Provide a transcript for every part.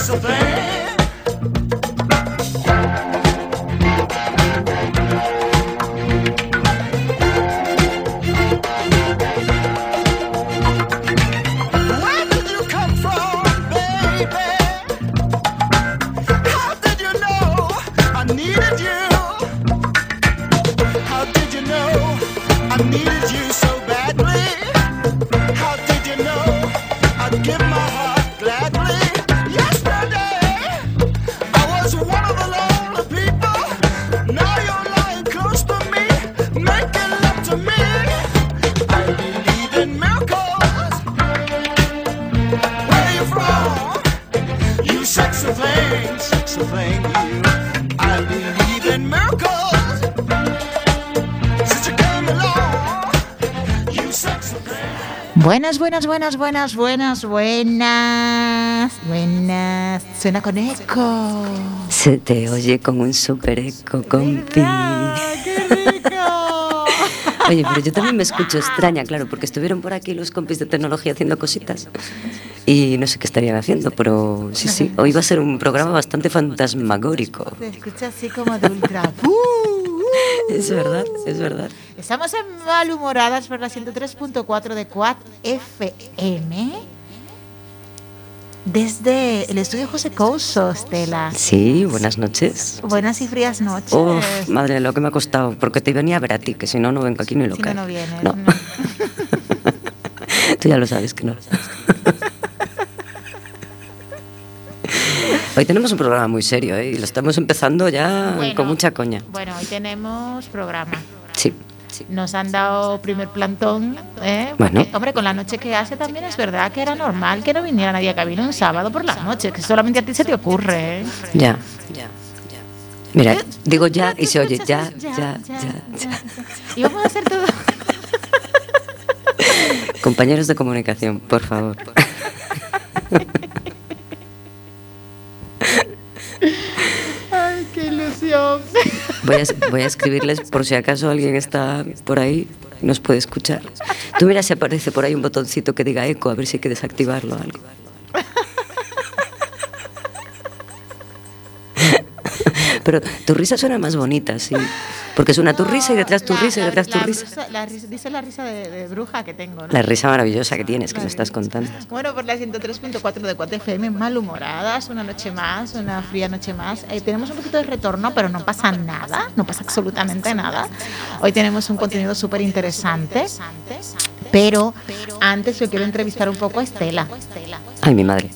sexy thing. Where did you come from, baby? How did you know I needed you? How did you know I needed you so badly? How did you know I'd give my heart gladly? Yesterday I was one of the lonely people. Now you're lying close to me, making love to me. I believe in miracles. Where are you from? You sexy thing, you. I believe in miracles. Since you came along, you sexy thing. Buenas. Suena con eco. Se te oye con un super eco, compi. ¡Qué rico! Oye, pero yo también me escucho extraña, claro, porque estuvieron por aquí los compis de tecnología haciendo cositas y no sé qué estarían haciendo, pero sí, hoy va a ser un programa bastante fantasmagórico. Se escucha así como de ultra. Es verdad. Estamos en Malhumoradas por la 103.4 de Quad FM. Desde el estudio José Couso, Estela. Sí, buenas noches. Buenas y frías noches. Uf, madre, lo que me ha costado, porque te venía a ver a ti, que si no, no vengo aquí ni loca. Si no vienes. No. Tú ya lo sabes que no. Hoy tenemos un programa muy serio, ¿eh? Y lo estamos empezando ya con mucha coña. Bueno, hoy tenemos programa. Sí. Nos han dado primer plantón, ¿eh? Bueno. Porque, hombre, con la noche que hace también es verdad que era normal que no viniera nadie a cabina un sábado por la noche, que solamente a ti se te ocurre, ¿eh? Ya. Mira, digo ya y se oye ya. Y vamos a hacer todo. Compañeros de comunicación, por favor. Ay, qué ilusión. Voy a escribirles por si acaso alguien está por ahí y nos puede escuchar. Tú mira si aparece por ahí un botoncito que diga eco, a ver si hay que desactivarlo o algo. Pero tu risa suena más bonita, sí. Porque suena tu risa y detrás tu risa y detrás tu risa. Dice la risa de bruja que tengo, ¿no? La risa maravillosa que tienes, que me estás contando. Bueno, por la 103.4 de Quad FM, Malhumoradas, una noche más, una fría noche más. Tenemos un poquito de retorno, pero no pasa nada, no pasa absolutamente nada. Hoy tenemos un contenido súper interesante, pero antes yo quiero entrevistar un poco a Estela. Ay, mi madre.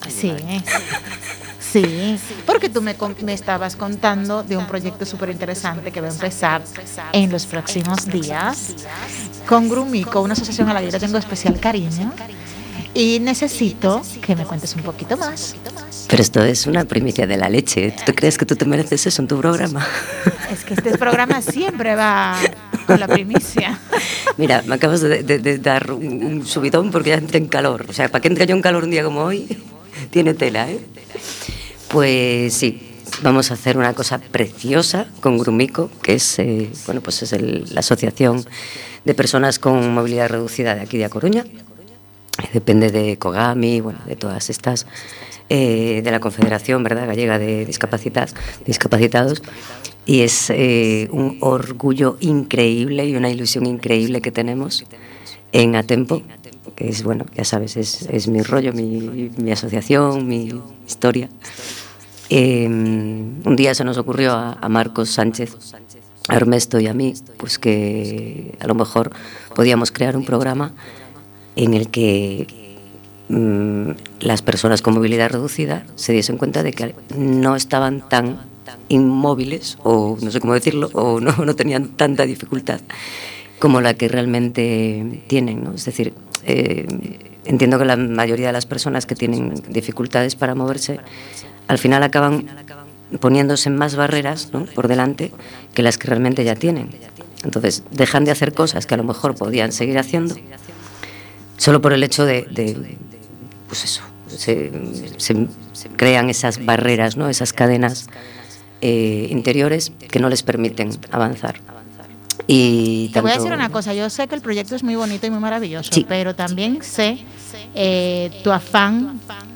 Sí, porque tú me estabas contando de un proyecto súper interesante que va a empezar en los próximos días con Grumico, una asociación a la que yo tengo especial cariño, y necesito que me cuentes un poquito más. Pero esto es una primicia de la leche. ¿Tú crees que tú te mereces eso en tu programa? Es que este programa siempre va con la primicia. Mira, me acabas de dar un subidón porque ya entré en calor. O sea, para que entre yo en calor un día como hoy, tiene tela, ¿eh? Pues sí, vamos a hacer una cosa preciosa con Grumico, que es, pues es la asociación de personas con movilidad reducida de aquí de A Coruña. Depende de Cogami, bueno, de todas estas, de la Confederación, ¿verdad?, Gallega de Discapacitados. Y es un orgullo increíble y una ilusión increíble que tenemos en Atempo, que es, bueno, ya sabes, es mi rollo, mi asociación, mi historia. Un día se nos ocurrió a Marcos Sánchez, a Ernesto y a mí, pues que a lo mejor podíamos crear un programa en el que las personas con movilidad reducida se diesen cuenta de que no estaban tan inmóviles, o no sé cómo decirlo, o no tenían tanta dificultad como la que realmente tienen, ¿no? Es decir, entiendo que la mayoría de las personas que tienen dificultades para moverse al final acaban poniéndose más barreras, ¿no?, por delante que las que realmente ya tienen. Entonces dejan de hacer cosas que a lo mejor podían seguir haciendo solo por el hecho de pues eso, se crean esas barreras, ¿no?, esas cadenas interiores que no les permiten avanzar. Y te voy a decir una cosa, yo sé que el proyecto es muy bonito y muy maravilloso, sí, pero también sé tu afán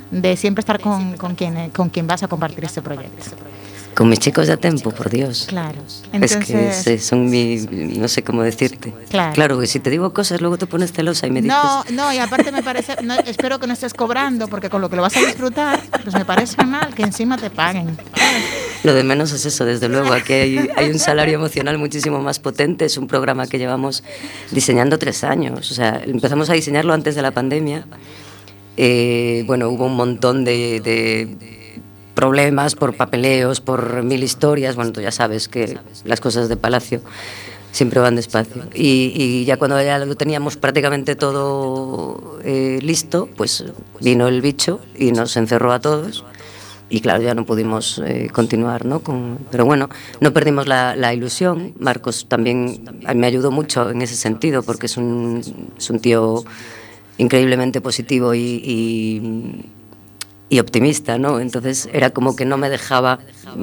de siempre estar con quien vas a compartir este proyecto. Con mis chicos de Tempo, por Dios. Claro. Entonces, es que son no sé cómo decirte. Claro, que si te digo cosas, luego te pones celosa y me dices... No, y aparte me parece, espero que no estés cobrando, porque con lo que lo vas a disfrutar, pues me parece mal que encima te paguen. Lo de menos es eso, desde luego. Aquí hay un salario emocional muchísimo más potente. Es un programa que llevamos diseñando 3 años. O sea, empezamos a diseñarlo antes de la pandemia. Bueno, hubo un montón de problemas por papeleos, por 1000 historias. Bueno, tú ya sabes que las cosas de Palacio siempre van despacio. Y ya cuando ya lo teníamos prácticamente todo listo, pues vino el bicho y nos encerró a todos. Y claro, ya no pudimos continuar, ¿no? Pero bueno, no perdimos la ilusión. Marcos también me ayudó mucho en ese sentido, porque es un tío increíblemente positivo y optimista, ¿no? Entonces era como que no me dejaba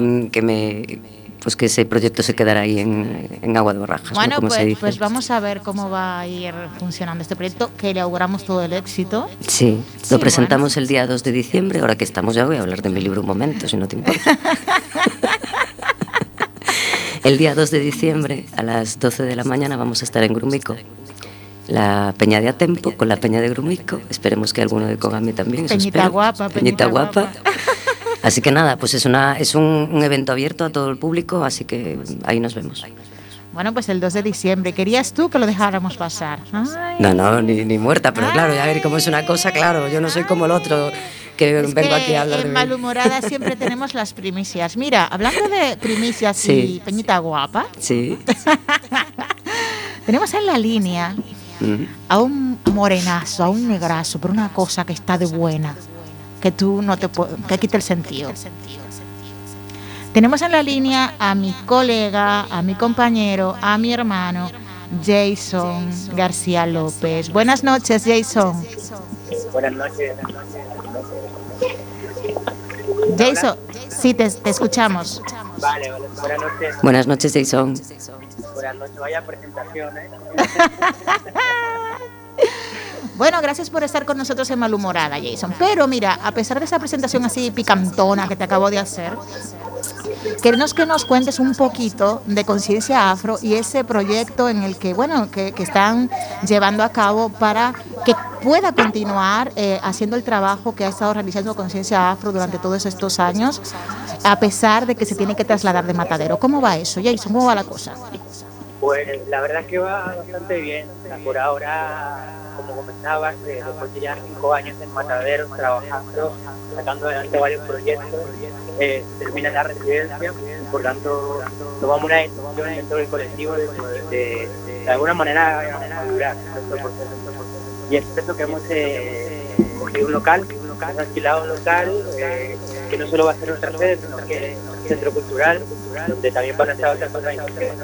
que ese proyecto se quedara ahí en agua de borrajas. Bueno, ¿no? pues vamos a ver cómo va a ir funcionando este proyecto, que le auguramos todo el éxito. Sí, lo presentamos el día 2 de diciembre, ahora que estamos ya voy a hablar de mi libro un momento, si no te importa. El día 2 de diciembre a las 12 de la mañana vamos a estar en Grumico, la Peña de Atempo con la Peña de Grumico. Esperemos que alguno de Cogami también. Peñita guapa, Peñita guapa. Así que nada, pues es un evento abierto a todo el público, así que ahí nos vemos. Bueno, pues el 2 de diciembre. ¿Querías tú que lo dejáramos pasar? Ay. No, ni muerta, pero claro, ya ver cómo es una cosa, claro, yo no soy como el otro que vengo aquí a hablar de mí. En Malhumorada siempre tenemos las primicias. Mira, hablando de primicias sí. Y Peñita guapa. Sí. Tenemos en la línea a un morenazo, a un negrazo, pero una cosa que está de buena, que tú no te que quite el sentido. Tenemos en la línea a mi colega, a mi compañero, a mi hermano, Jason García López. Buenas noches, Jason. Buenas noches. Jason, sí, te escuchamos. Vale, buenas noches. Buenas noches, Jason. Buenas noches, vaya presentación, Bueno, gracias por estar con nosotros en Malhumorada, Jason. Pero mira, a pesar de esa presentación así picantona que te acabo de hacer, queremos que nos cuentes un poquito de Conciencia Afro y ese proyecto en el que, bueno, que están llevando a cabo para que pueda continuar haciendo el trabajo que ha estado realizando Conciencia Afro durante todos estos años, a pesar de que se tiene que trasladar de Matadero. ¿Cómo va eso, Jason? ¿Cómo va la cosa? Pues la verdad es que va bastante bien. Por ahora, como comentabas, después de ya 5 años en Matadero trabajando, sacando adelante varios proyectos, termina la residencia y por tanto tomamos una decisión dentro del colectivo de alguna manera madurar nuestro proceso. Y es por eso que hemos cogido un local, hemos alquilado un local que no solo va a ser nuestra sede, sino que es un centro cultural, donde también van a estar otras organizaciones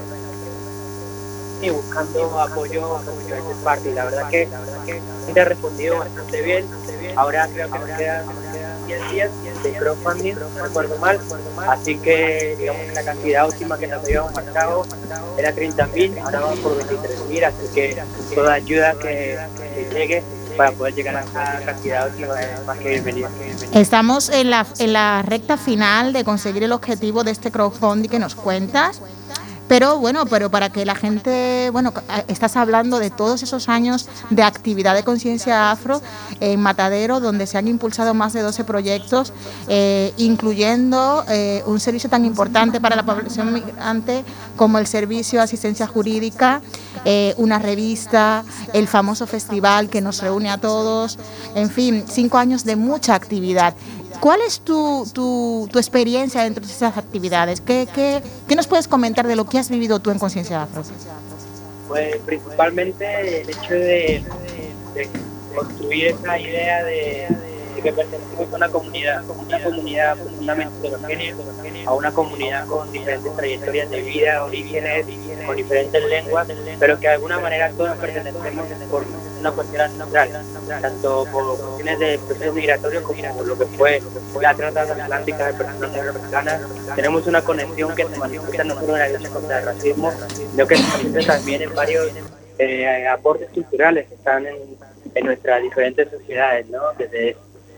y buscando apoyo a diferentes partes. La verdad que se ha respondido bastante bien. Ahora creo que nos quedan 10 días de crowdfunding, no recuerdo mal, así que digamos que la cantidad última que nos habíamos marcado era 30.000, ahora vamos por 23.000, así que toda ayuda que llegue para poder llegar a esa cantidad última es más que bienvenida. Estamos en la recta final de conseguir el objetivo de este crowdfunding que nos cuentas. Pero para que la gente, estás hablando de todos esos años de actividad de Conciencia Afro en Matadero, donde se han impulsado más de 12 proyectos, incluyendo un servicio tan importante para la población migrante como el servicio de asistencia jurídica, una revista, el famoso festival que nos reúne a todos, en fin, 5 años de mucha actividad. ¿Cuál es tu experiencia dentro de esas actividades? ¿Qué nos puedes comentar de lo que has vivido tú en Conciencia Afro? Pues principalmente el hecho de construir esa idea de que pertenecemos a una comunidad profundamente heterogénea, a una comunidad con diferentes trayectorias de vida, orígenes, con diferentes lenguas, pero que de alguna manera todos pertenecemos por una cuestión ancestral, tanto por cuestiones de proceso migratorio como por lo que fue la trata transatlántica de personas afroamericanas. Tenemos una conexión que se manifiesta no solo en la lucha contra el racismo, sino que se manifiesta también en varios aportes culturales que están en nuestras diferentes sociedades, ¿no? Desde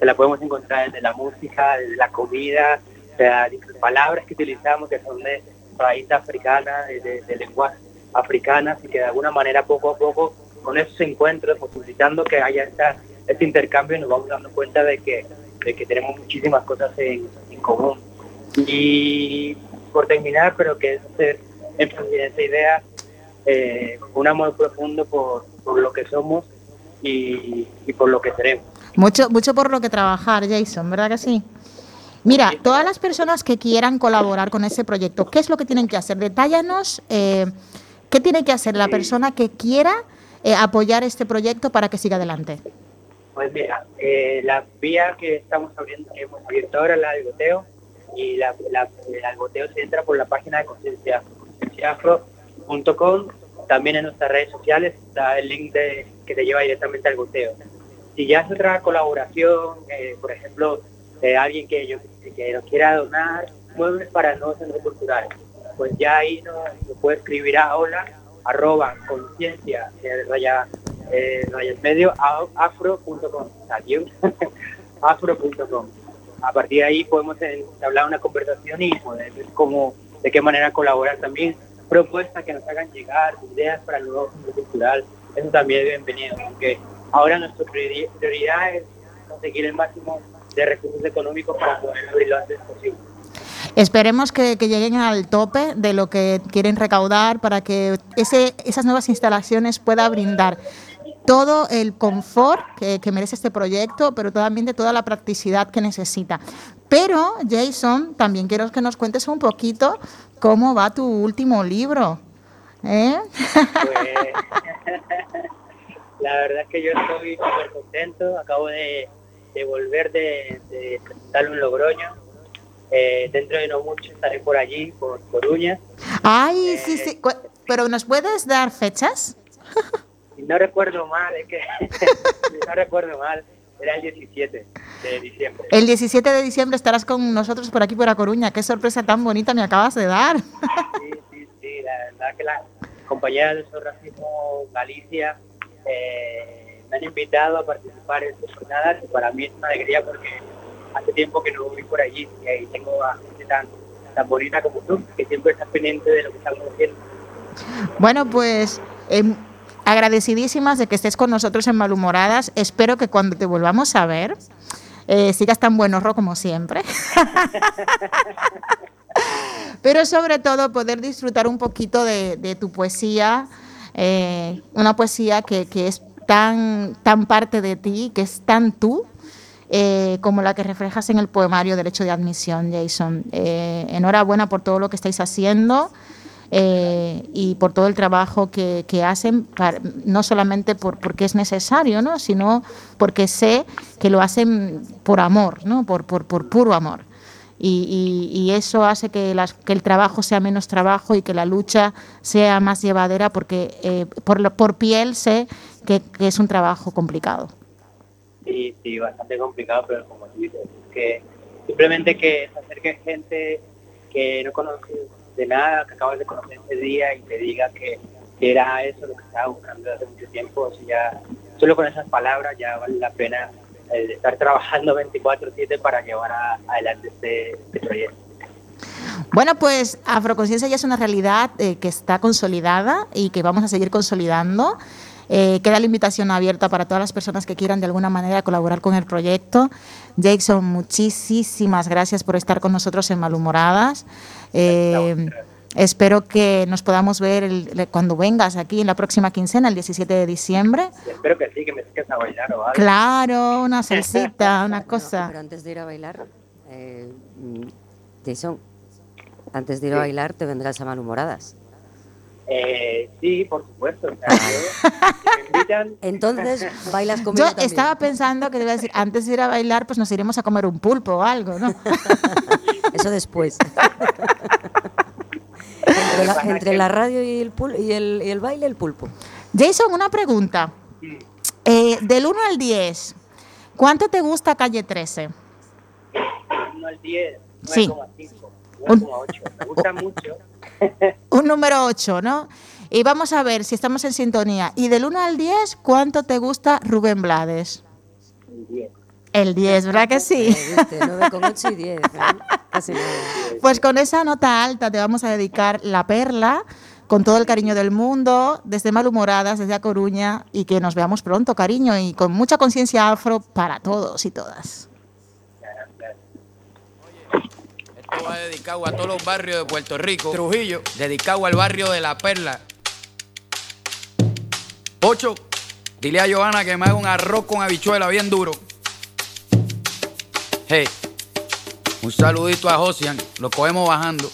se la podemos encontrar desde la música, desde la comida, o sea, palabras que utilizamos que son de raíz africana, de lenguas africanas, y que de alguna manera poco a poco con esos encuentros, posibilitando que haya este intercambio, nos vamos dando cuenta de que tenemos muchísimas cosas en común. Y por terminar, pero que es hacer énfasis en esa idea, un amor profundo por lo que somos y por lo que seremos. Mucho por lo que trabajar, Jason, ¿verdad que sí? Mira, todas las personas que quieran colaborar con ese proyecto, ¿qué es lo que tienen que hacer? Detállanos qué tiene que hacer la persona que quiera apoyar este proyecto para que siga adelante. Pues mira, la vía que estamos abriendo, que hemos abierto ahora, la del goteo, y el goteo se entra por la página de concienciaafro.com. También en nuestras redes sociales está el link que te lleva directamente al goteo. Si ya es otra colaboración, por ejemplo, alguien que nos quiera donar muebles para el nuevo centro cultural, pues ya ahí nos puede escribir a hola@conciencia afro.com, afro.com. A partir de ahí podemos hablar una conversación y poder ver de qué manera colaborar también, propuestas que nos hagan llegar, ideas para el nuevo centro cultural, eso también es bienvenido, porque ahora nuestra prioridad es conseguir el máximo de recursos económicos para poder abrir lo antes posible. Esperemos que lleguen al tope de lo que quieren recaudar para que esas nuevas instalaciones puedan brindar todo el confort que merece este proyecto, pero también de toda la practicidad que necesita. Pero, Jason, también quiero que nos cuentes un poquito cómo va tu último libro. Pues, la verdad es que yo estoy súper contento. Acabo de volver de presentarlo en Logroño. Dentro de no mucho estaré por allí, por Coruña. Ay, sí. ¿Pero nos puedes dar fechas? No recuerdo mal, no recuerdo mal. Era el 17 de diciembre. El 17 de diciembre estarás con nosotros por aquí, por A Coruña. Qué sorpresa tan bonita me acabas de dar. Sí. La verdad que las compañeras de Sorracismo Galicia me han invitado a participar en sus jornadas, y para mí es una alegría porque hace tiempo que no voy por allí y ahí tengo a gente tan bonita como tú, que siempre estás pendiente de lo que estamos haciendo. Bueno, pues agradecidísimas de que estés con nosotros en Malhumoradas. Espero que cuando te volvamos a ver sigas tan buen horror como siempre. Pero sobre todo poder disfrutar un poquito de tu poesía, una poesía que es tan parte de ti, que es tan tú, como la que reflejas en el poemario Derecho de Admisión, Jason. Enhorabuena por todo lo que estáis haciendo y por todo el trabajo que hacen, no solamente porque es necesario, ¿no?, sino porque sé que lo hacen por amor, ¿no?, por puro amor. Y eso hace que el trabajo sea menos trabajo y que la lucha sea más llevadera, porque por piel sé que es un trabajo complicado. Sí, bastante complicado, pero como tú dices, que simplemente que se acerque gente que no conoces de nada, que acabas de conocer ese día, y te diga que era eso lo que estaba buscando desde hace mucho tiempo. O sea, ya solo con esas palabras ya vale la pena estar trabajando 24/7 para llevar adelante este proyecto. Bueno, pues Afroconciencia ya es una realidad que está consolidada y que vamos a seguir consolidando. Queda la invitación abierta para todas las personas que quieran de alguna manera colaborar con el proyecto. Jason, muchísimas gracias por estar con nosotros en Malhumoradas. Espero que nos podamos ver cuando vengas aquí en la próxima quincena, el 17 de diciembre. Espero que sí, que me saques a bailar o algo. Claro, una salsita, una cosa. No, pero antes de ir a bailar, Jason, antes de ir a bailar te vendrás a Malhumoradas. Sí, por supuesto. O sea, si me invitan. Entonces, bailas conmigo Yo también. estaba pensando que te iba a decir, antes de ir a bailar, pues nos iremos a comer un pulpo o algo, ¿no? Eso después. entre la radio y el baile, el pulpo. Jason, una pregunta. Del 1 al 10, ¿cuánto te gusta Calle 13? Del 1 al 10, 9,5, Sí. 9,8. Me gusta mucho. Un número 8, ¿no? Y vamos a ver si estamos en sintonía. Y del 1 al 10, ¿cuánto te gusta Rubén Blades? Un 10. El 10, ¿verdad que sí? ¿Viste? 9,8 y 10, ¿eh? Casi nada. Pues con esa nota alta te vamos a dedicar La Perla, con todo el cariño del mundo, desde Malhumoradas, desde A Coruña, y que nos veamos pronto, cariño, y con mucha conciencia afro para todos y todas. Esto va dedicado a todos los barrios de Puerto Rico. Trujillo, dedicado al barrio de La Perla. 8, dile a Johanna que me haga un arroz con habichuela bien duro. Hey, un saludito a Josian, lo cogemos bajando.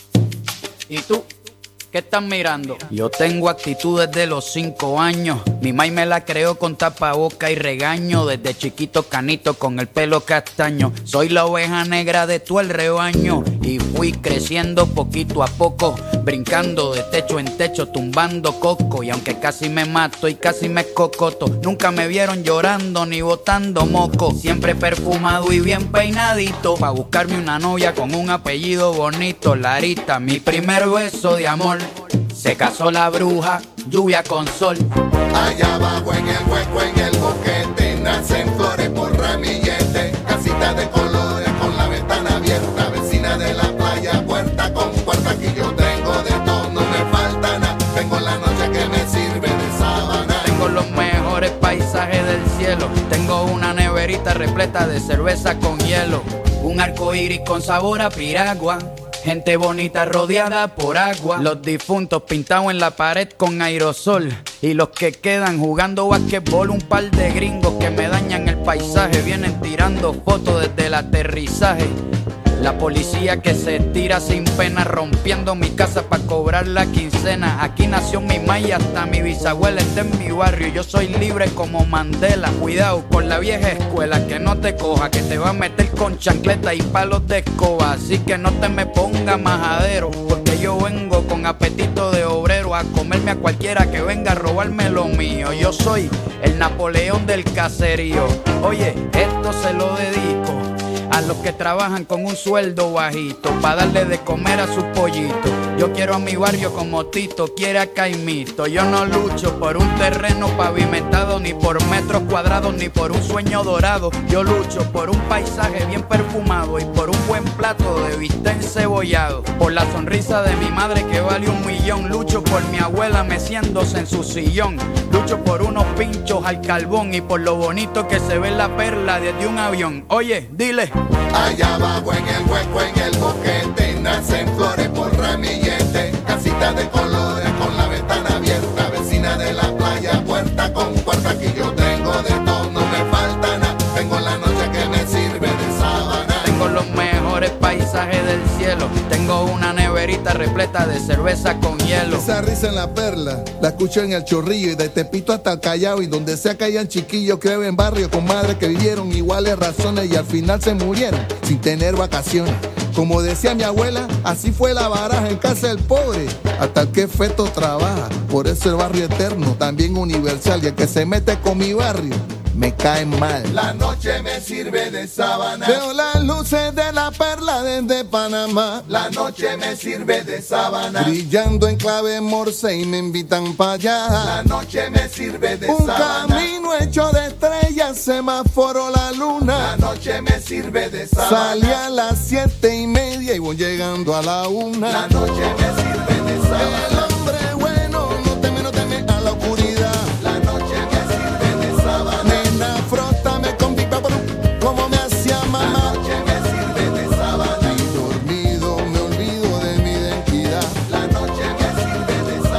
¿Y tú? ¿Qué estás mirando? Yo tengo actitud desde los 5 años. Mi maíz me la creó con tapaboca y regaño. Desde chiquito canito con el pelo castaño. Soy la oveja negra de todo el rebaño. Y fui creciendo poquito a poco, brincando de techo en techo, tumbando coco. Y aunque casi me mato y casi me cocoto, nunca me vieron llorando ni botando moco. Siempre perfumado y bien peinadito, pa' buscarme una novia con un apellido bonito. Larita, mi primer beso de amor. Se casó la bruja, lluvia con sol. Allá abajo en el hueco, en el boquete, nacen flores por ramillete. Casita de colores con la ventana abierta, vecina de la playa, puerta con puerta. Aquí yo tengo de todo, no me falta nada. Tengo la noche que me sirve de sábana. Tengo los mejores paisajes del cielo. Tengo una neverita repleta de cerveza con hielo. Un arco iris con sabor a piragua. Gente bonita rodeada por agua. Los difuntos pintados en la pared con aerosol. Y los que quedan jugando basquetbol. Un par de gringos que me dañan el paisaje. Vienen tirando fotos desde el aterrizaje. La policía que se tira sin pena, rompiendo mi casa pa' cobrar la quincena. Aquí nació mi maíz, hasta mi bisabuela está en mi barrio. Yo soy libre como Mandela. Cuidado con la vieja escuela, que no te coja, que te va a meter con chancleta y palos de escoba. Así que no te me ponga majadero, porque yo vengo con apetito de obrero a comerme a cualquiera que venga a robarme lo mío. Yo soy el Napoleón del caserío. Oye, esto se lo dedico a los que trabajan con un sueldo bajito, pa' darle de comer a sus pollitos. Yo quiero a mi barrio como Tito quiere a Caimito. Yo no lucho por un terreno pavimentado, ni por metros cuadrados, ni por un sueño dorado. Yo lucho por un paisaje bien perfumado y por un buen plato de bistec encebollado. Por la sonrisa de mi madre que vale 1 millón. Lucho por mi abuela meciéndose en su sillón. Lucho por unos pinchos al carbón y por lo bonito que se ve la perla desde un avión. Oye, dile. Allá abajo en el hueco, en el boquete, nacen flores por ramillete. Casita de colores con la ventana abierta, vecina de la playa, puerta con puerta. Aquí yo tengo de todo, no me falta nada. Tengo la noche que me sirve de sábana. Tengo los mejores paisajes del cielo. Tengo una neverita repleta de cerveza con hielo. Esa risa en la perla, la escucho en el Chorrillo y de Tepito hasta el Callao. Y donde sea que hayan chiquillos que viven en barrio con madres que vivieron iguales razones y al final se murieron sin tener vacaciones. Como decía mi abuela, así fue la baraja en casa del pobre, hasta el que feto trabaja. Por eso el barrio eterno, también universal, y el que se mete con mi barrio me cae mal. La noche me sirve de sábana. Veo las luces de la perla desde Panamá. La noche me sirve de sábana. Brillando en clave morse y me invitan para allá. La noche me sirve de sábana. Un camino hecho de estrellas, semáforo la luna. La noche me sirve de sábana. Salí a las 7:30 y voy llegando a la 1. La noche me sirve de sábana. El hombre bueno no teme a la oscuridad. La noche me sirve de sábana. Frótame con Big Papo como me hacía mamá. La noche me sirve de sábana. Y dormido me olvido de mi identidad. La noche me sirve de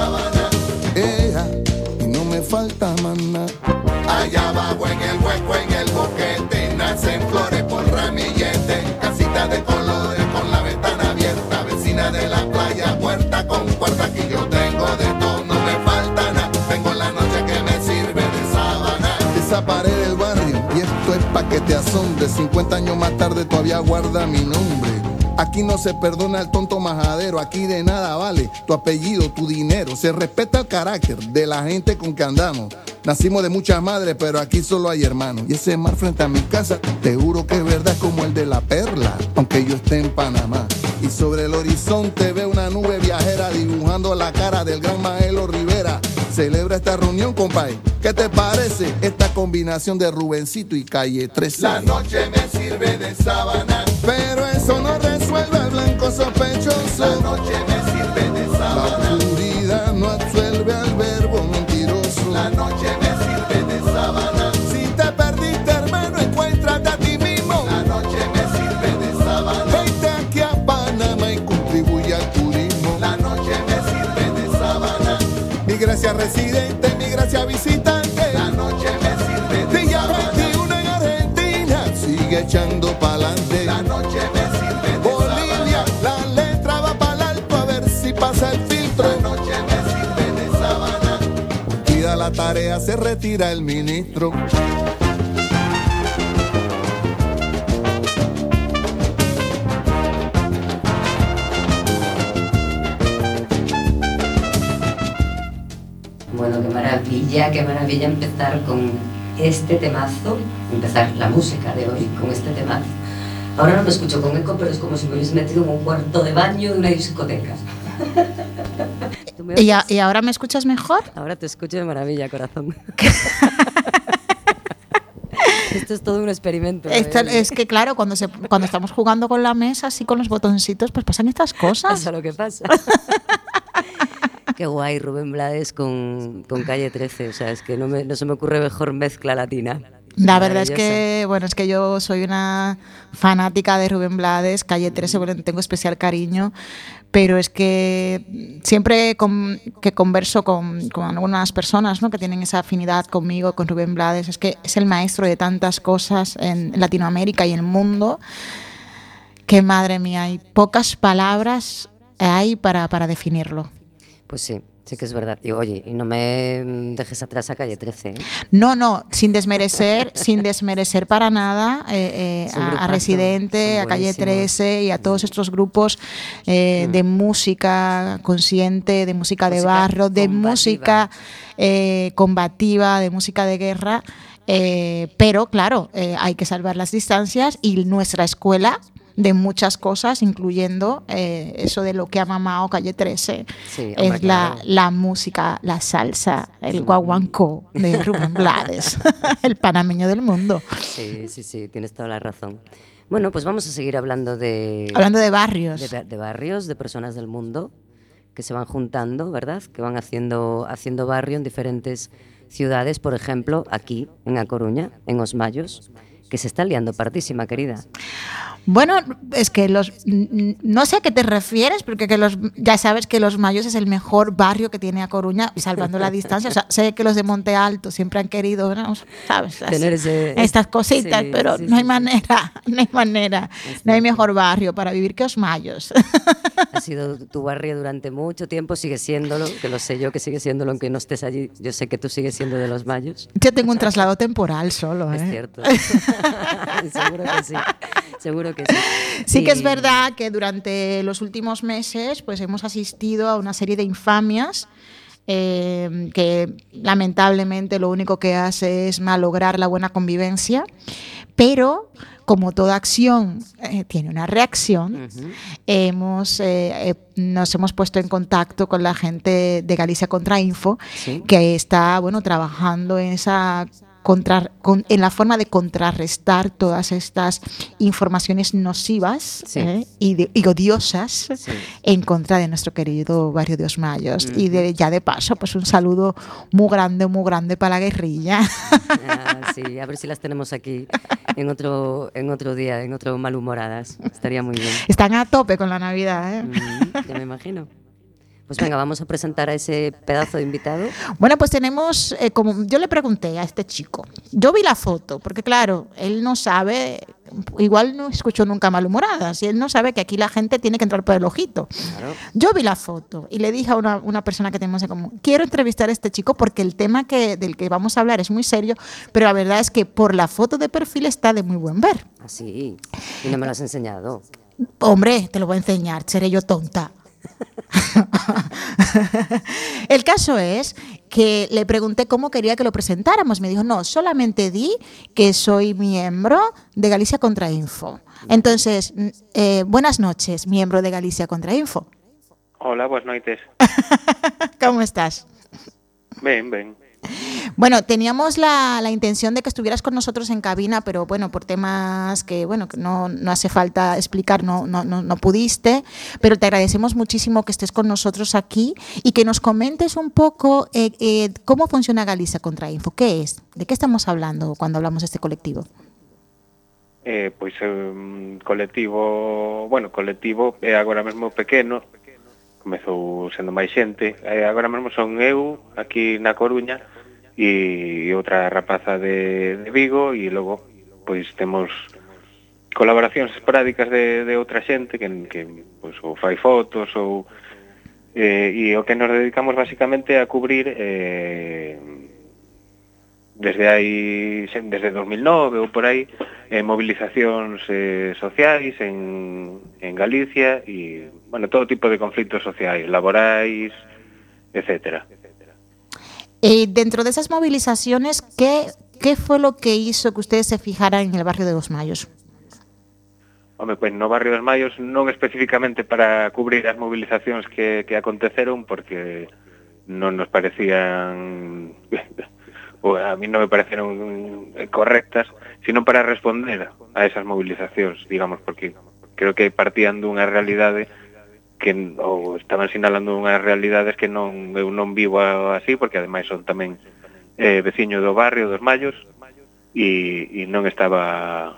sábana. Y no me falta más nada. Allá abajo en el hueco, en el boquete, nacen flores por ramillete. Casita de colores con la ventana abierta, vecina de la playa, puerta con puerta. Aquí yo tengo de todo, no me falta nada. Tengo la noche que me sirve de sábana. Esa pared del barrio, y esto es pa' que te asombre. 50 años más tarde todavía guarda mi nombre. Aquí no se perdona el tonto majadero, aquí de nada vale tu apellido, tu dinero. Se respeta el carácter de la gente con que andamos. Nacimos de muchas madres, pero aquí solo hay hermanos. Y ese mar frente a mi casa, te juro que es verdad, como el de la perla, aunque yo esté en Panamá. Y sobre el horizonte veo una nube viajera dibujando la cara del gran Maelo Rivera. celebra esta reunión, compay. ¿Qué te parece esta combinación de Rubencito y Calle 13? La noche me sirve de sábana, pero eso no resuelve al blanco sospechoso. La noche me sirve de sábana, la oscuridad no absuelve al verbo mentiroso. La noche me sirve de sábana, si te perdiste, hermano, encuéntrate a ti mismo. La noche me sirve de sábana, vente aquí a Panamá y contribuye al turismo. La noche me sirve de sábana, mi gracia residente, mi gracia visitante. La noche me sirve de Día sábana. 21 en Argentina, sigue echando pa'lante. La noche me sirve de Bolivia, sábana. La letra va pa'l alto a ver si pasa el filtro. La noche me sirve de sábana, cumplida la tarea se retira el ministro. Bueno, qué maravilla empezar con este temazo, empezar la música de hoy con este temazo. Ahora no me escucho con eco, pero es como si me hubiese metido en un cuarto de baño de una discoteca. ¿Y ahora me escuchas mejor? Ahora te escucho de maravilla, corazón. Esto es todo un experimento. Es que claro, cuando estamos jugando con la mesa, así con los botoncitos, pues pasan estas cosas. Pasa lo que pasa. Qué guay, Rubén Blades con Calle 13. O sea, es que no se me ocurre mejor mezcla latina. La verdad es que, bueno, es que yo soy una fanática de Rubén Blades, Calle 13, bueno, tengo especial cariño, pero es que siempre que converso con algunas personas, ¿no?, que tienen esa afinidad conmigo, con Rubén Blades, es que es el maestro de tantas cosas en Latinoamérica y en el mundo, que madre mía, hay pocas palabras hay para definirlo. Pues sí que es verdad. Y oye, y no me dejes atrás a Calle 13. ¿eh? No, sin desmerecer para nada a Residente, a Calle 13 y a todos estos grupos de música consciente, de música de barrio, de música combativa, de música de guerra. Pero claro, hay que salvar las distancias y nuestra escuela de muchas cosas, incluyendo eso de lo que ha mamado Calle 13, sí, es claro. la música, la salsa, el guaguancó de Rubén Blades, el panameño del mundo. Sí, tienes toda la razón. Bueno, pues vamos a seguir hablando de barrios. De barrios, de personas del mundo que se van juntando, ¿verdad? Que van haciendo barrio en diferentes ciudades, por ejemplo, aquí en A Coruña, en Os Mayos, que se está liando partísima, querida. Bueno, es que no sé a qué te refieres, porque ya sabes que Los Mayos es el mejor barrio que tiene A Coruña, salvando la distancia. O sea, sé que los de Monte Alto siempre han querido, ¿no?, ¿sabes? Tener estas cositas, pero no hay manera. No hay mejor barrio para vivir que Os Mayos. Ha sido tu barrio durante mucho tiempo, sigue siéndolo, que lo sé yo que sigue siéndolo, aunque no estés allí. Yo sé que tú sigues siendo de Los Mayos. Yo tengo un traslado temporal solo, ¿eh? Es cierto. Seguro que sí. Sí que es verdad que durante los últimos meses pues hemos asistido a una serie de infamias que lamentablemente lo único que hace es malograr la buena convivencia, pero como toda acción tiene una reacción, nos hemos puesto en contacto con la gente de Galicia Contrainfo, ¿sí?, que está trabajando en esa en la forma de contrarrestar todas estas informaciones nocivas, sí, y odiosas, sí, en contra de nuestro querido barrio de Os Mayos. Y ya de paso, pues un saludo muy grande para la guerrilla. Sí, a ver si las tenemos aquí en otro día, en otro Malhumoradas. Estaría muy bien. Están a tope con la Navidad, ¿eh? Ya me imagino. Pues venga, vamos a presentar a ese pedazo de invitado. Bueno, pues tenemos, como yo le pregunté a este chico, yo vi la foto, porque claro, él no sabe, igual no escuchó nunca Malhumoradas, y él no sabe que aquí la gente tiene que entrar por el ojito. Claro. Yo vi la foto y le dije a una persona que tenemos en común, quiero entrevistar a este chico porque el tema del que vamos a hablar es muy serio, pero la verdad es que por la foto de perfil está de muy buen ver. Ah, sí, y no me lo has enseñado. Hombre, te lo voy a enseñar, seré yo tonta. El caso es que le pregunté cómo quería que lo presentáramos. Me dijo, no, solamente di que soy miembro de Galicia Contrainfo. Entonces, buenas noches, miembro de Galicia Contrainfo. Hola, buenas noches. ¿Cómo estás? Ben. Bueno, teníamos la intención de que estuvieras con nosotros en cabina, pero bueno, por temas que no hace falta explicar, no pudiste, pero te agradecemos muchísimo que estés con nosotros aquí y que nos comentes un poco cómo funciona Galicia Contrainfo, qué es, de qué estamos hablando cuando hablamos de este colectivo. Pois colectivo é agora mesmo pequeno, comezou sendo máis xente, agora mesmo son eu aquí na Coruña e outra rapaza de Vigo, e logo pois temos colaboracións esporádicas de outra xente que pois ou fai fotos ou e o que nos dedicamos basicamente a cubrir desde 2009 ou por aí movilizacións sociais en Galicia e, bueno, todo tipo de conflitos sociais, laborais, etcétera. Dentro de esas movilizaciones, ¿qué fue lo que hizo que ustedes se fijaran en el barrio de Los Mayos? Home, pois no barrio dos Mayos non especificamente para cubrir as movilizacións que aconteceron, porque non nos parecían ou a mí non me pareceron correctas, sino para responder a esas movilizacións, digamos, porque creo que partían dunha realidade que ou estaban sinalando unhas realidades que eu non vivo así, porque ademais son tamén veciño do barrio dos Mayos e non estaba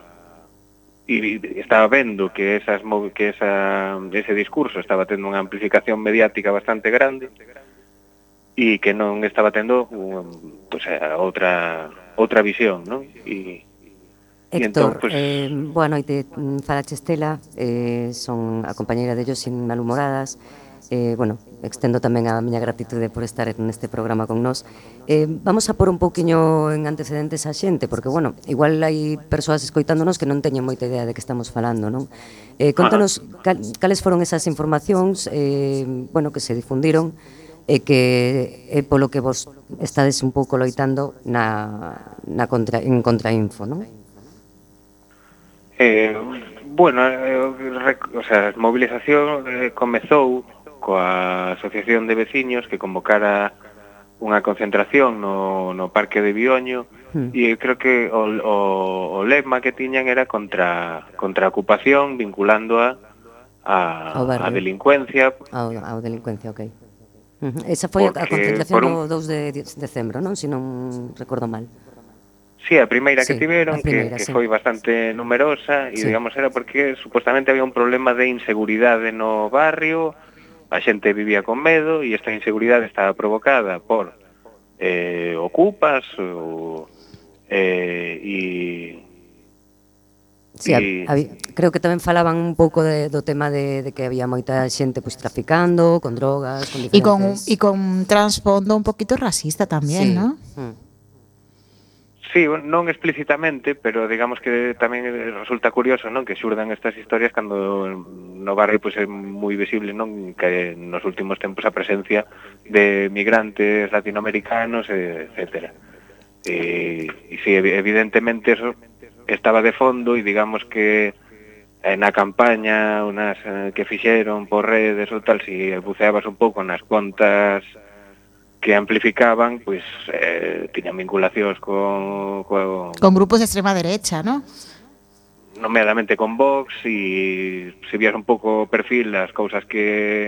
vendo que ese discurso estaba tendo unha amplificación mediática bastante grande e que non estaba tendo outra visión, non? Héctor, boa noite, fala Estela, son a compañeira de Ellos sin Malhumoradas, extendo tamén a miña gratitude por estar neste programa con nós. Vamos a pôr un pouquiño en antecedentes a xente, porque, igual hai persoas escoitándonos que non teñen moita idea de que estamos falando, non? Contanos cales foron esas informacións, que se difundiron, e que é polo que vos estades un pouco loitando en Contrainfo, non? A movilización comezou coa Asociación de Veciños que convocara unha concentración no Parque de Bioño e creo que o lema que tiñan era contra a ocupación, vinculando a delincuencia. Ao delincuencia, ok. Esa foi a concentración do 2 de decembro, non? Se non recordo mal. Sí, a primeira que tiveron, que foi bastante numerosa, e digamos era porque supostamente había un problema de inseguridade no barrio, a xente vivía con medo, e esta inseguridade estaba provocada por ocupas Sí, creo que tamén falaban un pouco do tema de que había moita xente traficando, con drogas, con diferentes... E con trasfondo un poquito racista tamén, ¿no? Sí, non explícitamente, pero digamos que tamén resulta curioso, non, que xurdan estas historias cando no barrio é moi visible, non, que nos últimos tempos a presencia de migrantes latinoamericanos, etcétera. E sí, evidentemente eso estaba de fondo, e digamos que na campaña unas que fixeron por redes ou tal, si buceabas un pouco nas contas que amplificaban, tiñan vinculacións con grupos de extrema derecha, ¿no? Nomeadamente con Vox, e se vías un pouco o perfil, as cousas que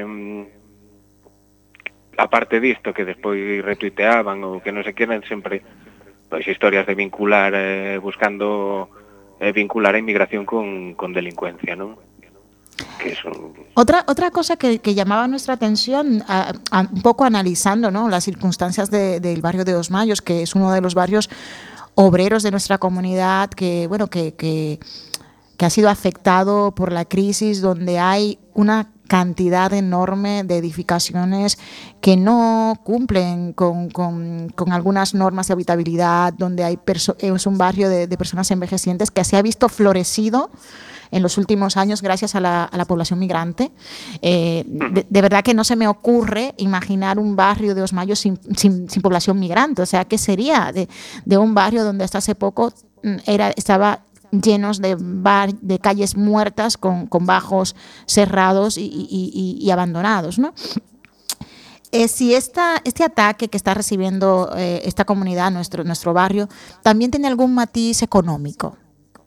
aparte disto que despois retuiteaban ou que non se queren, sempre historias de vincular, buscando vincular a inmigración con delincuencia, ¿no? Que eso... Otra cosa que llamaba nuestra atención, un poco analizando, ¿no?, las circunstancias del barrio de Los Mayos, que es uno de los barrios obreros de nuestra comunidad, que ha sido afectado por la crisis, donde hay una cantidad enorme de edificaciones que no cumplen con algunas normas de habitabilidad, donde es un barrio de personas envejecientes que se ha visto florecido en los últimos años gracias a la población migrante. De verdad que no se me ocurre imaginar un barrio de Los Mayos sin población migrante. O sea, ¿qué sería de un barrio donde hasta hace poco estaba llenos de calles muertas con bajos cerrados y abandonados, ¿no? si este ataque que está recibiendo esta comunidad, nuestro barrio, también tiene algún matiz económico.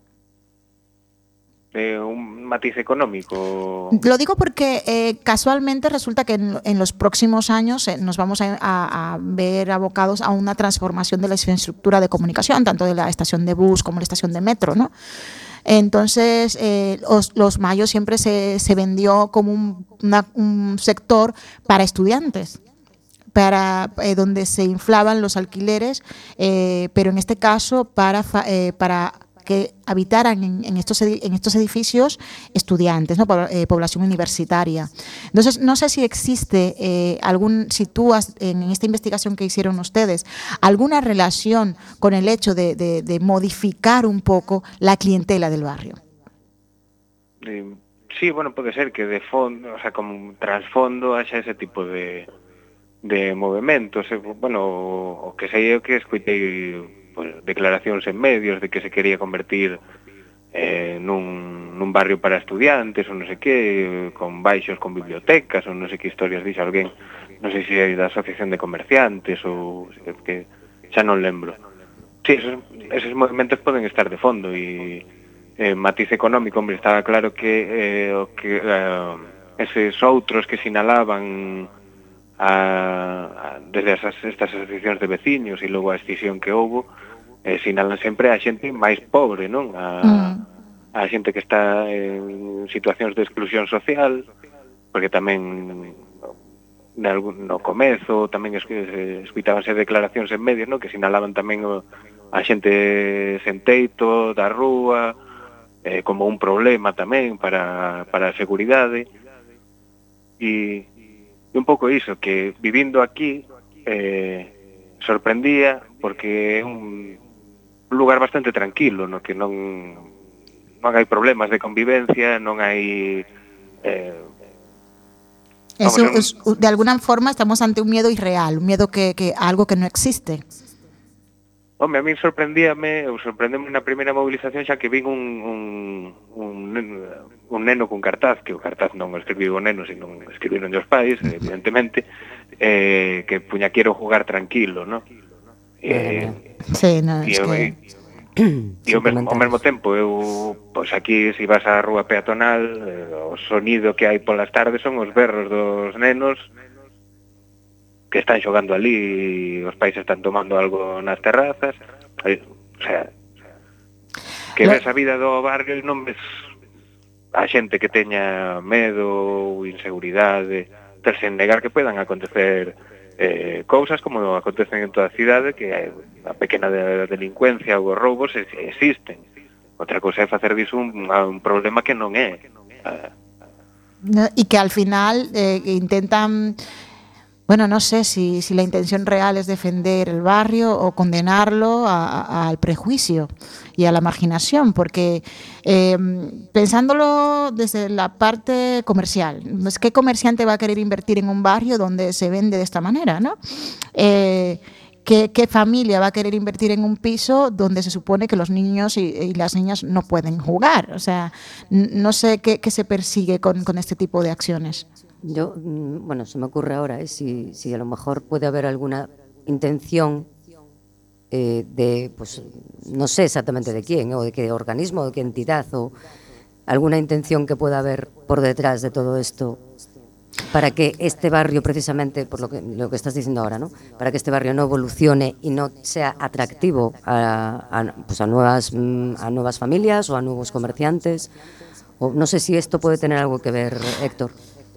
Un matiz económico. Lo digo porque casualmente resulta que en los próximos años nos vamos a ver abocados a una transformación de la infraestructura de comunicación, tanto de la estación de bus como la estación de metro, ¿no? Entonces, los Mayos siempre se vendió como un sector para estudiantes, para donde se inflaban los alquileres, pero en este caso para que habitaran en estos edificios estudiantes, ¿no? Población universitaria. Entonces, no sé si existe si tú en esta investigación que hicieron ustedes, alguna relación con el hecho de modificar un poco la clientela del barrio. Sí, bueno, puede ser que de fondo, o sea, como un trasfondo haya ese tipo de movimentos, bueno, o que sei eu que escoitei declaracións en medios de que se quería convertir nun barrio para estudiantes ou non sei que, con baixos, con bibliotecas ou non sei que historias dixe alguén, non sei se é da Asociación de Comerciantes ou que xa non lembro. Sí, esos movimentos poden estar de fondo e matiz económico, hombre, estaba claro que eses outros que sinalaban desde estas asociacións de veciños e logo a escisión que houbo, sinalan sempre a xente máis pobre, non? A xente que está en situacións de exclusión social, porque tamén no comezo tamén escuitábanse declaracións en medios, non? Que sinalaban tamén a xente sen teito, da rúa, como un problema tamén para a seguridade. E un pouco iso, que vivindo aquí sorprendía porque é un lugar bastante tranquilo, no que non hai problemas de convivencia, non hai de alguna forma estamos ante un miedo irreal, un miedo que algo que non existe. Home, a mí sorprendeme na primeira movilización xa que vin un neno cun cartaz, que o cartaz non o escribiu o neno, sino escribiron os pais, evidentemente, que puña quiero jugar tranquilo, ¿no? Sí, no, es que... E ao mesmo tempo, pois aquí, se vas á rúa peatonal, o sonido que hai polas tardes son os berros dos nenos que están xogando ali, os pais están tomando algo nas terrazas, o sea, que ves a vida do barrio e non ves a xente que teña medo ou inseguridade, sen negar que puedan acontecer cousas como acontecen en toda a cidade, que a pequena delincuencia ou os roubos existen. Outra cousa é facer disso un problema que non é. E que al final intentan... Bueno, no sé si la intención real es defender el barrio o condenarlo al prejuicio y a la marginación, porque pensándolo desde la parte comercial, pues, ¿qué comerciante va a querer invertir en un barrio donde se vende de esta manera, ¿no? ¿Qué familia va a querer invertir en un piso donde se supone que los niños y las niñas no pueden jugar? O sea, no sé qué se persigue con este tipo de acciones. Yo, bueno, se me ocurre ahora, si a lo mejor puede haber alguna intención de, pues, no sé exactamente de quién, o de qué organismo, o de qué entidad, o alguna intención que pueda haber por detrás de todo esto, para que este barrio, precisamente, por lo que estás diciendo ahora, ¿no? Para que este barrio no evolucione y no sea atractivo a nuevas familias o a nuevos comerciantes. O no sé si esto puede tener algo que ver, Héctor.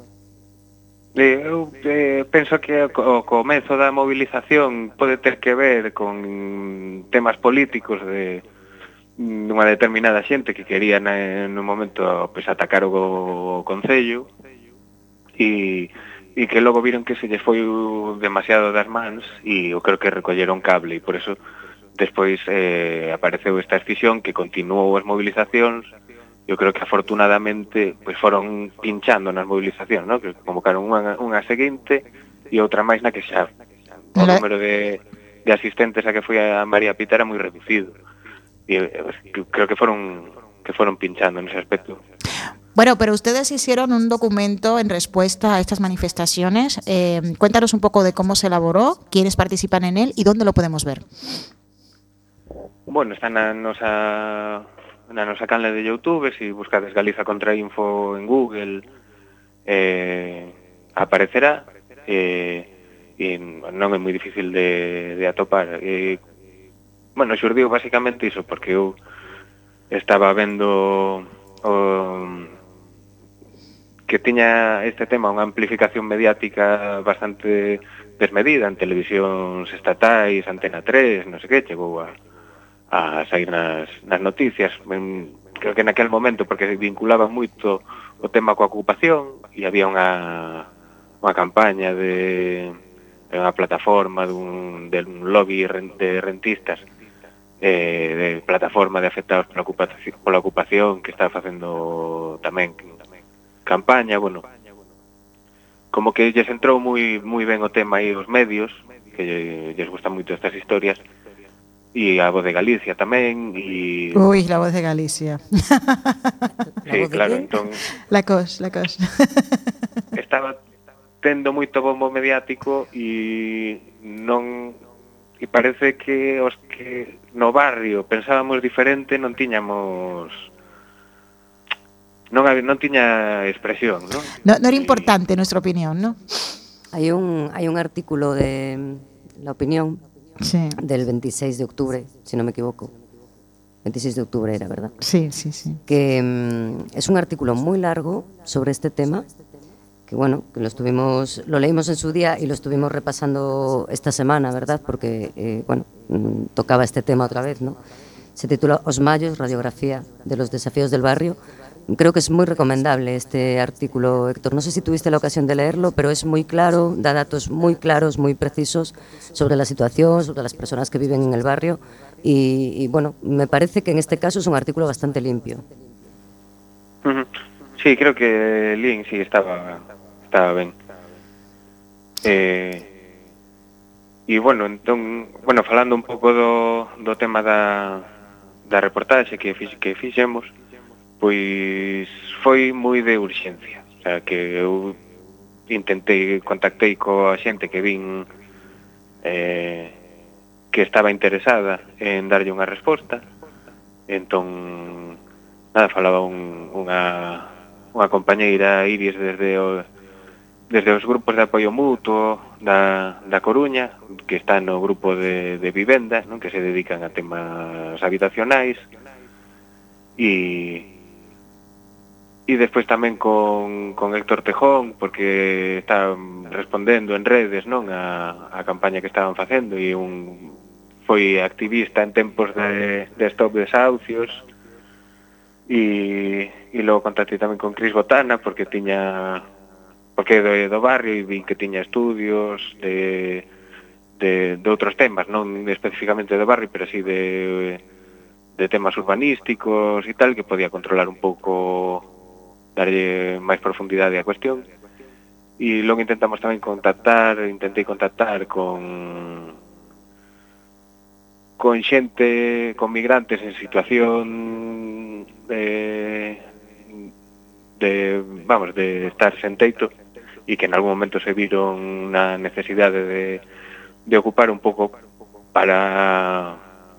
Eu penso que o comezo da movilización pode ter que ver con temas políticos de unha determinada xente que quería no momento pues, atacar o Concello e que logo viron que se lles foi demasiado das mans e eu creo que recolleron cable e por eso despois apareceu esta escisión que continuou as movilizacións. Eu creo que afortunadamente pues foron pinchando nas movilizacións, ¿no? Que convocaron unha seguinte e outra máis na que xa o número de asistentes a que foi a María Pita era moi reducido. E creo que foron pinchando nese aspecto. Bueno, pero ustedes hicieron un documento en respuesta a estas manifestaciones. Cuéntanos un poco de cómo se elaboró, quiénes participan en él y dónde lo podemos ver. Bueno, está na nosa canle de YouTube, se buscades Galiza contra Info en Google, aparecerá, e non é moi difícil de atopar. Bueno, xurdiu basicamente iso, porque eu estaba vendo que tiña este tema unha amplificación mediática bastante desmedida en televisións estatais, Antena 3, non sei que, chegou a sair nas noticias. Creo que naquel momento, porque se vinculaba moito o tema coa ocupación, e había unha campaña de unha plataforma de un lobby de rentistas, de plataforma de afectados pola ocupación, que está facendo tamén campaña. Bueno, como que lles entrou moi ben o tema aí os medios, que lles gustan moito estas historias, e a Voz de Galicia tamén, e... Uy, la Voz de Galicia. Sí, claro, entón... La cos. Estaba tendo moito bombo mediático e non... E parece que os que no barrio pensábamos diferente non tiñamos... Non tiña expresión, non? No era importante nuestra opinión, ¿no? Hay un artículo de La Opinión, sí, del 26 de octubre, si no me equivoco. 26 de octubre era, ¿verdad? Sí. Que es un artículo muy largo sobre este tema, que bueno, que lo leímos en su día y lo estuvimos repasando esta semana, ¿verdad? Porque, tocaba este tema otra vez, ¿no? Se titula Os Mallos, radiografía de los desafíos del barrio. Creo que es muy recomendable este artículo, Héctor. No sé si tuviste la ocasión de leerlo, pero es muy claro, da datos muy claros, muy precisos sobre la situación, sobre las personas que viven en el barrio. Y bueno, me parece que en este caso es un artículo bastante limpio. Sí, creo que Lin sí estaba ben. E bueno, entón, falando un pouco do tema da reportaxe que fixemos, pois foi moi de urxencia. O sea, que eu contactei coa xente que vin que estaba interesada en darlle unha resposta. Entón, falaba unha compañeira, Iris, desde os grupos de apoio mutuo da Coruña, que está no grupo de vivenda, non, que se dedican a temas habitacionais, e despois tamén con Héctor Tejón, porque está respondendo en redes, non, a campaña que estaban facendo, e foi activista en tempos de stop desahucios, e logo contactei tamén con Cris Botana, porque é do barrio, e vi que tiña estudios de outros temas, non especificamente do barrio, pero sí de temas urbanísticos e tal, que podía controlar un pouco, darlle máis profundidade á cuestión. E logo intentei contactar con xente, con migrantes en situación de estar sen teito, e que en algún momento se viron na necesidade de ocupar un pouco para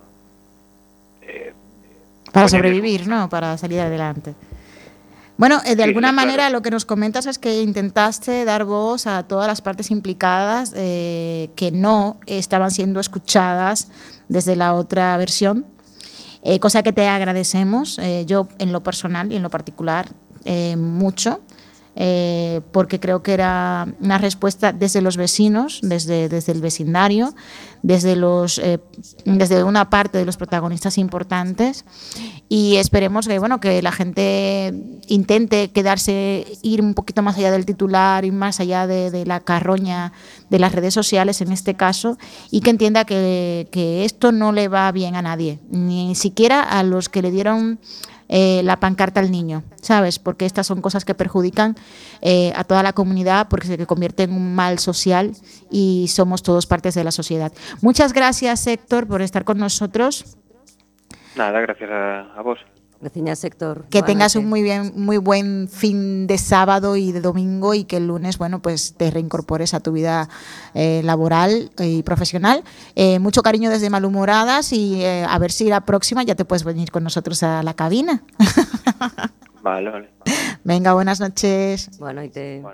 sobrevivir, ¿no? Para salir adelante. Bueno, de alguna manera lo que nos comentas es que intentaste dar voz a todas las partes implicadas que no estaban siendo escuchadas desde la otra versión, cosa que te agradecemos, yo en lo personal y en lo particular, mucho, porque creo que era una respuesta desde los vecinos, desde el vecindario, desde una parte de los protagonistas importantes, y esperemos que la gente intente ir un poquito más allá del titular y más allá de la carroña de las redes sociales en este caso, y que entienda que esto no le va bien a nadie, ni siquiera a los que le dieron la pancarta al niño, ¿sabes? Porque estas son cosas que perjudican a toda la comunidad, porque se convierte en un mal social y somos todos partes de la sociedad. Muchas gracias, Héctor, por estar con nosotros. Nada, gracias a vos. Gracias, Héctor. Que Buenas tengas un noches. muy buen fin de sábado y de domingo y que el lunes, bueno, pues te reincorpores a tu vida laboral y profesional. Mucho cariño desde Malhumoradas y a ver si la próxima ya te puedes venir con nosotros a la cabina. Vale. Venga, buenas noches. Bueno, y te...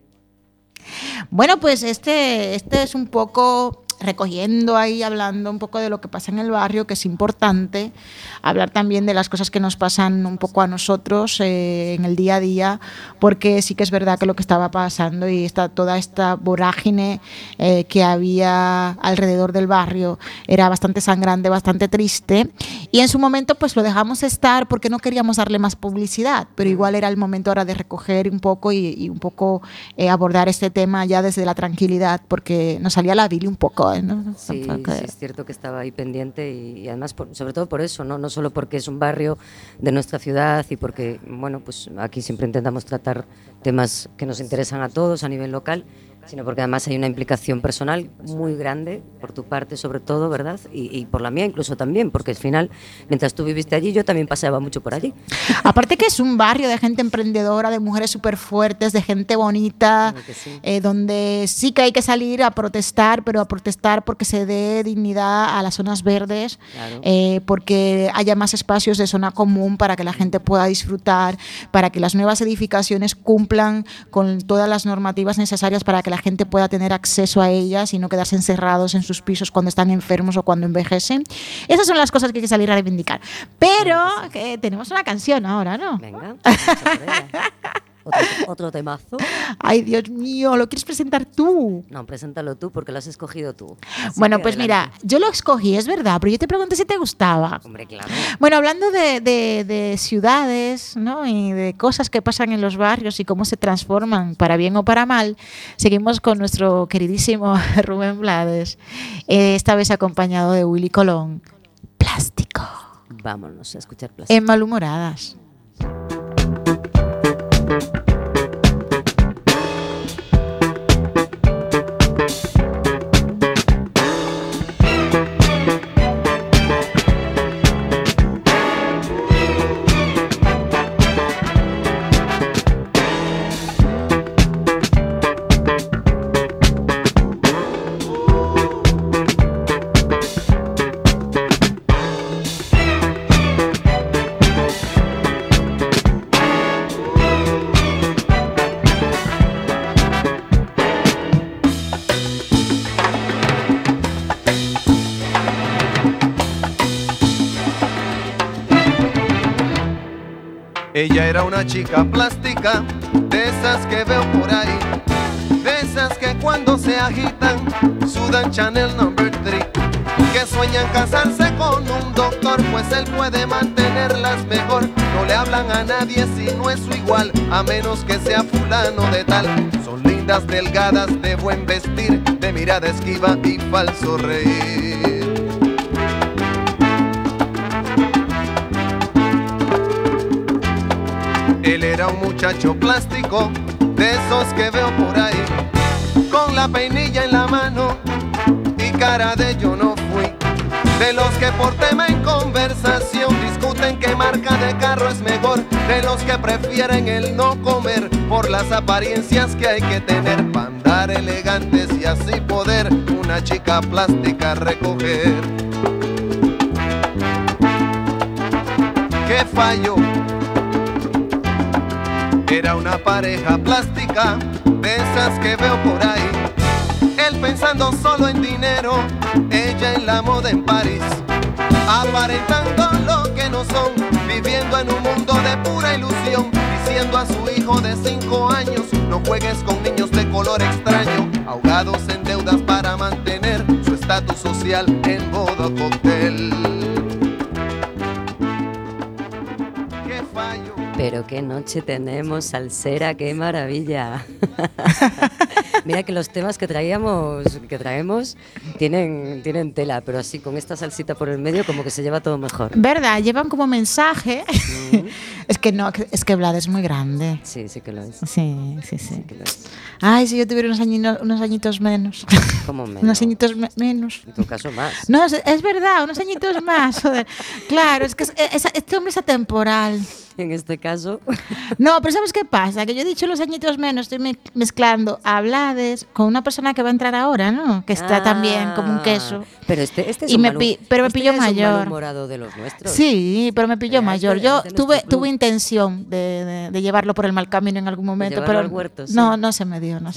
Bueno, pues este es un poco recogiendo ahí, hablando un poco de lo que pasa en el barrio, que es importante, hablar también de las cosas que nos pasan un poco a nosotros en el día a día, porque sí que es verdad que lo que estaba pasando y toda esta vorágine que había alrededor del barrio era bastante sangrante, bastante triste, y en su momento pues lo dejamos estar porque no queríamos darle más publicidad, pero igual era el momento ahora de recoger un poco y un poco abordar este tema ya desde la tranquilidad, porque nos salía la bili un poco, ¿no? Sí, es cierto que estaba ahí pendiente y además, sobre todo por eso, ¿no? No solo porque es un barrio de nuestra ciudad y porque, bueno, pues aquí siempre intentamos tratar temas que nos interesan a todos a nivel local, sino porque además hay una implicación personal muy grande, por tu parte sobre todo, ¿verdad? Y por la mía incluso también, porque al final, mientras tú viviste allí, yo también paseaba mucho por allí. Aparte que es un barrio de gente emprendedora, de mujeres súper fuertes, de gente bonita, sí. Donde sí que hay que salir a protestar, pero a protestar porque se dé dignidad a las zonas verdes, Claro. Porque haya más espacios de zona común para que la gente pueda disfrutar, para que las nuevas edificaciones cumplan con todas las normativas necesarias para que la gente pueda tener acceso a ellas y no quedarse encerrados en sus pisos cuando están enfermos o cuando envejecen. Esas son las cosas que hay que salir a reivindicar. Pero tenemos una canción ahora, ¿no? Venga, vamos a por ella. Otro temazo. Ay, Dios mío, ¿lo quieres presentar tú? No, preséntalo tú porque lo has escogido tú. Así Bueno, que pues adelante. mira, yo lo escogí, es verdad, pero yo te pregunté si te gustaba. Hombre, claro. Bueno, hablando de ciudades, ¿no? Y de cosas que pasan en los barrios y cómo se transforman para bien o para mal, seguimos con nuestro queridísimo Rubén Blades, esta vez acompañado de Willy Colón. Plástico. Vámonos a escuchar plástico. En Malhumoradas. Ella era una chica plástica, de esas que veo por ahí, de esas que cuando se agitan sudan Chanel No. 3, que sueñan casarse con un doctor, pues él puede mantenerlas mejor. No le hablan a nadie si no es su igual, a menos que sea fulano de tal. Son lindas, delgadas, de buen vestir, de mirada esquiva y falso reír. Él era un muchacho plástico, de esos que veo por ahí, con la peinilla en la mano y cara de yo no fui. De los que por tema en conversación discuten qué marca de carro es mejor. De los que prefieren el no comer por las apariencias que hay que tener para andar elegantes y así poder una chica plástica recoger. ¿Qué falló? Era una pareja plástica, de esas que veo por ahí. Él pensando solo en dinero, ella en la moda en París. Aparentando lo que no son, viviendo en un mundo de pura ilusión. Diciendo a su hijo de 5 años, no juegues con niños de color extraño. Ahogados en deudas para mantener su estatus social en boda o cóctel. ¿Qué fallo? Pero qué noche tenemos, salsera, qué maravilla. Mira que los temas que traemos tienen tela, pero así con esta salsita por el medio como que se lleva todo mejor. ¿Verdad? Llevan como mensaje. Es que no, es que Vlad es muy grande. Sí, sí que lo es. Sí. Sí que lo es. Ay, si yo tuviera unos añitos menos. ¿Cómo menos? Unos añitos menos. En tu caso más. No, es verdad, unos añitos más. Joder. Claro, es que este hombre es atemporal. En este caso. No, pero ¿sabes qué pasa? Que yo he dicho los añitos menos, estoy mezclando a Blades con una persona que va a entrar ahora, ¿no? Que está también como un queso. Pero este es y pero me pilló mayor. Un malhumorado de los nuestros. Sí, pero me pilló mayor. Yo tuve intención de llevarlo por el mal camino en algún momento, pero al huerto, sí. no se me dio.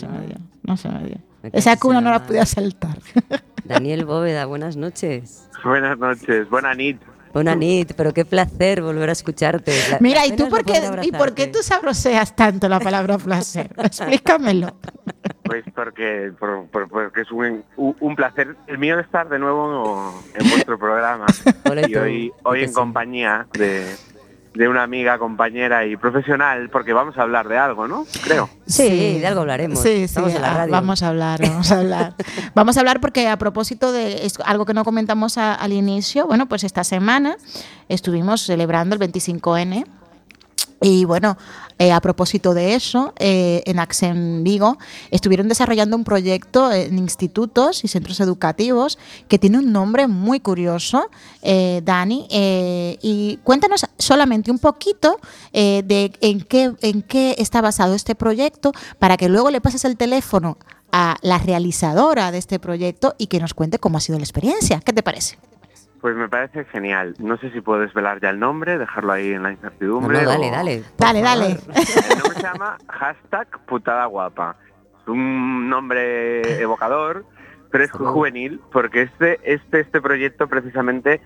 Esa cuna no la podía saltar. Daniel Bóveda, buenas noches. Buenas noches, buena nit. Buena nit, pero qué placer volver a escucharte. Mira, ¿y tú por qué tú sabroseas tanto la palabra placer? Explícamelo. Pues porque es un placer el mío de estar de nuevo en vuestro programa. Y hoy en compañía de una amiga, compañera y profesional, porque vamos a hablar de algo, ¿no? Creo. Sí, de algo hablaremos. Sí, estamos en la radio. Vamos a hablar. Vamos a hablar porque a propósito de algo que no comentamos al inicio, bueno, pues esta semana estuvimos celebrando el 25N. Y bueno, a propósito de eso, en Accent Vigo estuvieron desarrollando un proyecto en institutos y centros educativos que tiene un nombre muy curioso, Dani, y cuéntanos solamente un poquito de en qué está basado este proyecto para que luego le pases el teléfono a la realizadora de este proyecto y que nos cuente cómo ha sido la experiencia. ¿Qué te parece? Pues me parece genial. No sé si puedes velar ya el nombre, dejarlo ahí en la incertidumbre. No, dale. Dale. El nombre se llama #PutadaGuapa. Es un nombre evocador, pero es juvenil, porque este proyecto precisamente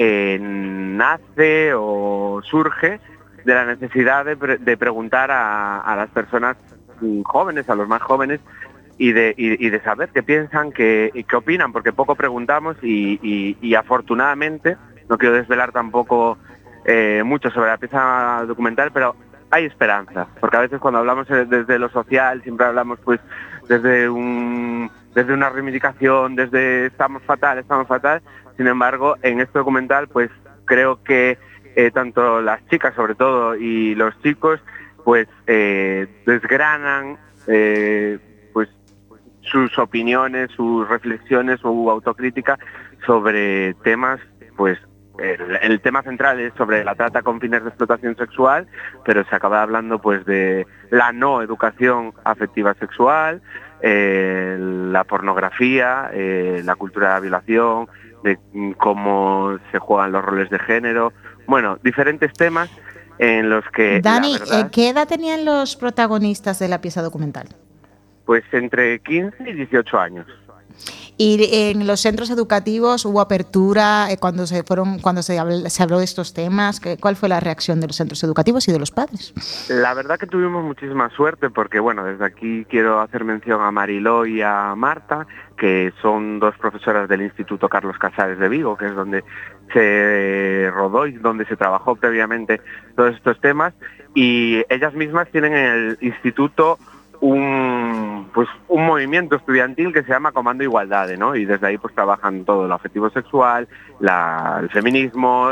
nace o surge de la necesidad de preguntar a las personas jóvenes, a los más jóvenes, y de saber qué piensan, qué opinan, porque poco preguntamos y afortunadamente, no quiero desvelar tampoco mucho sobre la pieza documental, pero hay esperanza, porque a veces cuando hablamos desde lo social siempre hablamos pues desde una reivindicación, desde estamos fatal, sin embargo en este documental pues creo que tanto las chicas sobre todo y los chicos pues desgranan pues sus opiniones, sus reflexiones, su autocrítica sobre temas, pues el tema central es sobre la trata con fines de explotación sexual, pero se acaba hablando pues de la no educación afectiva sexual, la pornografía, la cultura de la violación, de cómo se juegan los roles de género, bueno, diferentes temas en los que... Dani, ¿qué edad tenían los protagonistas de la pieza documental? Pues entre 15 y 18 años. ¿Y en los centros educativos hubo apertura cuando se habló de estos temas? ¿Cuál fue la reacción de los centros educativos y de los padres? La verdad que tuvimos muchísima suerte porque, bueno, desde aquí quiero hacer mención a Mariló y a Marta, que son dos profesoras del Instituto Carlos Casares de Vigo, que es donde se rodó y donde se trabajó previamente todos estos temas, y ellas mismas tienen en el instituto un movimiento estudiantil que se llama Comando Igualdad, ¿no? Y desde ahí pues trabajan todo lo afectivo sexual, el feminismo,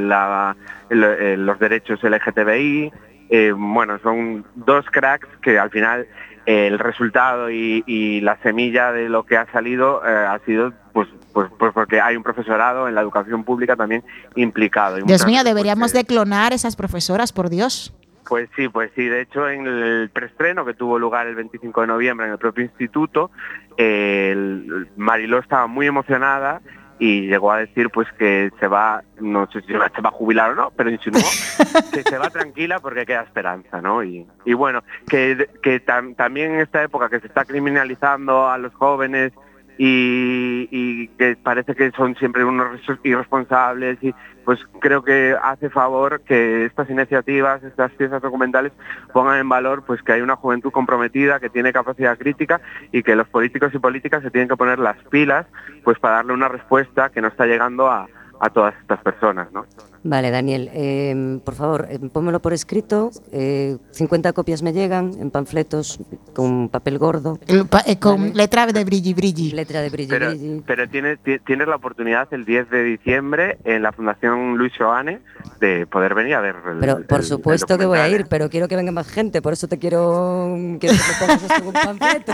los derechos LGTBI. Bueno, son dos cracks que al final el resultado y la semilla de lo que ha salido ha sido pues porque hay un profesorado en la educación pública también implicado. Dios mío, deberíamos de clonar esas profesoras, por Dios. Pues sí, de hecho en el preestreno que tuvo lugar el 25 de noviembre en el propio instituto, Mariló estaba muy emocionada y llegó a decir pues que se va, no sé si se va a jubilar o no, pero insinuó que se va tranquila porque queda esperanza, ¿no? Y bueno, que también en esta época que se está criminalizando a los jóvenes y que parece que son siempre unos irresponsables, y pues creo que hace favor que estas iniciativas, estas piezas documentales pongan en valor pues que hay una juventud comprometida, que tiene capacidad crítica, y que los políticos y políticas se tienen que poner las pilas pues para darle una respuesta que no está llegando a a todas estas personas, ¿no? Vale, Daniel, por favor, pónmelo por escrito. 50 copias me llegan en panfletos con papel gordo. Con ¿vale? letra de brilli. Letra de brilli. Pero tienes la oportunidad el 10 de diciembre en la Fundación Luis Joane de poder venir a ver Pero por supuesto que voy a ir, pero quiero que venga más gente, por eso quiero que me pongas esto en un panfleto.